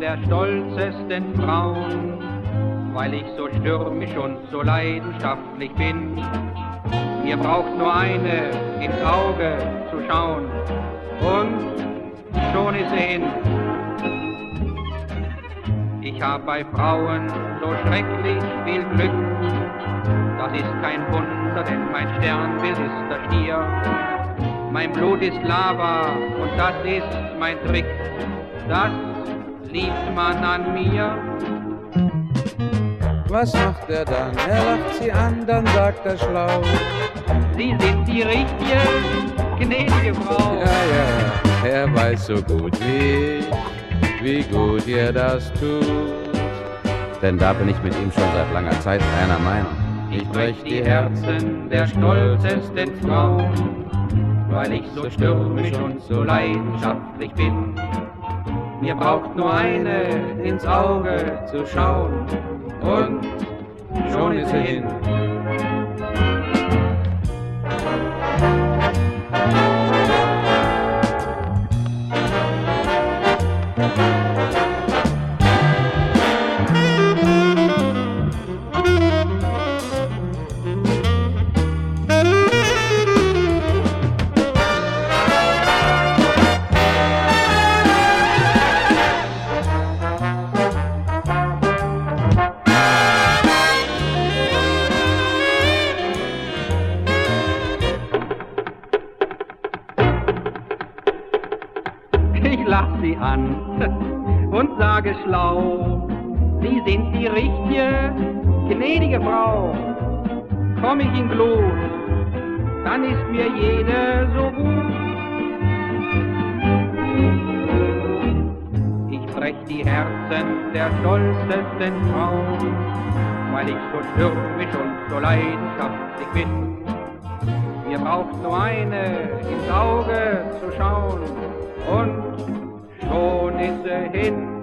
der stolzesten Frauen, weil ich so stürmisch und so leidenschaftlich bin. Mir braucht nur eine ins Auge zu schauen und schon ist sie hin. Ich hab bei Frauen so schrecklich viel Glück, das ist kein Wunder, denn mein Sternbild ist der Stier. Mein Blut ist Lava und das ist mein Trick, das liebt man an mir. Was macht er dann? Er lacht sie an, dann sagt er schlau: Sie sind die richtige, gnädige Frau. Ja, er weiß so gut wie gut ihr das tut. Denn da bin ich mit ihm schon seit langer Zeit einer Meinung. Ich brech die Herzen der stolzesten Frauen, weil ich so stürmisch und so leidenschaftlich bin. Mir braucht nur eine ins Auge zu schauen und schon ist sie hin. Ich lach sie an und sage schlau: Sie sind die richtige, gnädige Frau. Komm ich in Glut, dann ist mir jede so gut. Ich brech die Herzen der stolzesten Frauen, weil ich so stürmisch und so leidenschaftlich bin. Mir braucht nur eine ins Auge zu schauen und schon ist sie hin.